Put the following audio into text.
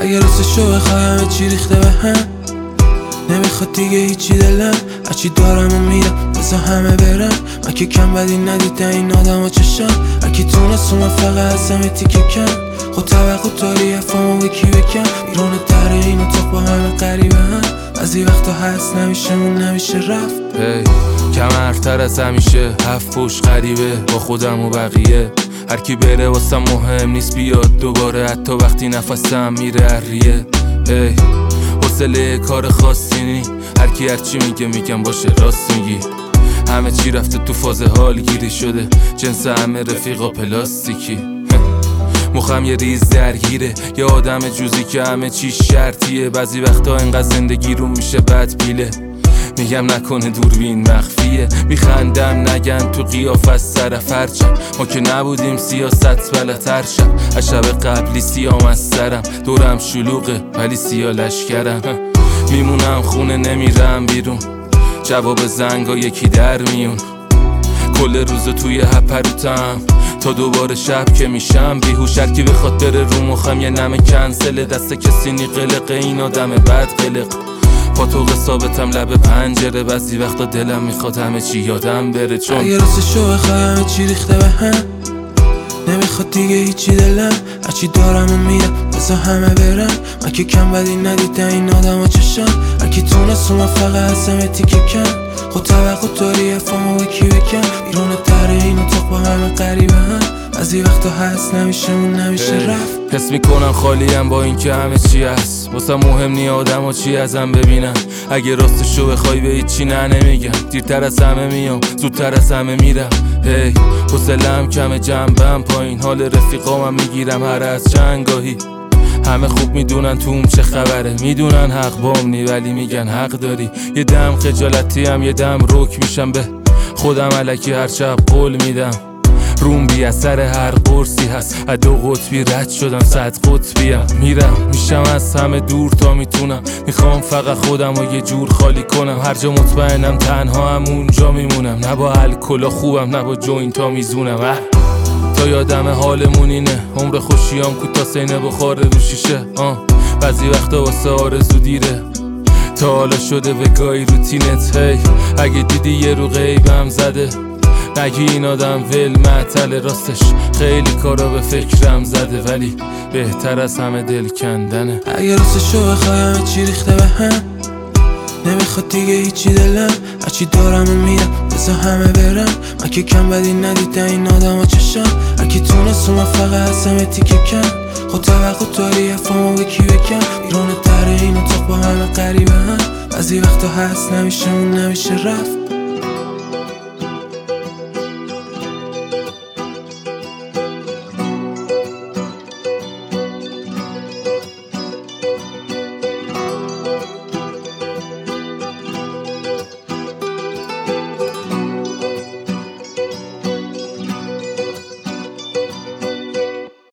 اگه راستشو بخوایم چی ریخته به هم، نمیخواد دیگه هیچی دلم، هرچی دارم و میرم بذار همه برم. من که کم بدی ندیدن این آدم و چشم، هرکی تونست اومد فقط از همه تیکه کم. خود توقع داری افامو به کی بکن، بیرون در این اتاق با همه قریبه هم. از این وقتا هست نمیشه مون نمیشه رفت. کم حرفتر از همیشه، هفت پشت غریبه با خودم و بقیه. هرکی بره واسم مهم نیست بیاد دوباره، حتی وقتی نفسم میره عریه. حوصله کار خاصی نی، هرکی هرچی میگه میگم باشه راست میگی. همه چی رفته تو فاز حال گیری شده، جنس همه رفیقا پلاستیکی. مخم یه ریز درگیره، یه آدم جوزی که همه چی شرطیه. بعضی وقتا اینقدر زندگی رو میشه بد پیله، میگم نکنه دوربین مخفیه. میخندم نگن تو قیافه از سر فرچم، ما که نبودیم سیاست بلتر شب. از شب قبلی سیام از سرم، دورم شلوغه ولی سیا لشکرم. میمونم خونه نمیرم بیرون، جواب زنگا یکی در میون. کل روز توی هپروتم تا دوباره شب که میشم بیهوش. هرکی بخواد بره رو مخم یه نمه کنسله، دست کسی نی قلقه این آدم بد قلق. با تو ثابتم لب پنجره، بعضی وقتا دلم میخواد همه چی یادم بره. چون اگه راستشو بخوایم چی ریخته به هم، نمیخواد دیگه هیچی دلم، هرچی دارم و میرم بذار همه برم. من که کم بدی ندیدن این آدم و چشم، هرکی تونست اومد فقط از همه تیکه کم. خود توقع داری افامو به کی بکن، بیرون در این اتاق با همه قریبه هم. از این وقتا هست نمیشه مون نمیشه رفت. حس میکنم خالیم با این که همه چی هست، واسه مهم نی آدم و چی ازم ببینن. اگه راستشو بخوای به هیچی نمیگم، دیرتر از همه میام زودتر از همه میرم. حوصله‌ام کمه جنبم پایین، حال رفیقامم میگیرم هر از چندگاهی. همه خوب میدونن توم چه خبره، میدونن حق بام نی ولی میگن حق داری. یه دم خجالتی هم یه دم رک میشم به خودم، الکی هر شب قول میدم. روم بی اثر هر قرصی هست، از دو قطبی رد شدم 100 قطبیم. میرم میشم از همه دور تا میتونم، میخوام فقط خودم رو یه جور خالی کنم. هر جا مطمئنم تنها هم اونجا میمونم، نه با الکلا خوبم نه با جوینتا میزونم. تا یادم حالمون اینه، عمر خوشیام کوتاه سینه بخاره رو شیشه. بعضی وقتا واسه آرزو دیره، تا حالا شده به گاهی روتینت. اگه دیدی یه رو غیبم زده، نگی این آدم ول معطل، راستش خیلی کارا به فکرم زده، ولی بهتر از همه دل کندنه. اگه راستشو بخوایم چی ریخته به هم، نمیخواد دیگه هیچی دلم، هرچی دارم و میرم بذار همه برم. من که کم بدی ندیدن این آدم و چشم، هرکی تونست اومد فقط از همه تیکه کم. خود توقع داری افامو به کی بکن، بیرون در این اتاق با همه قریبه هم. بعضی وقتا هست نمیشه مون نمیشه رفت.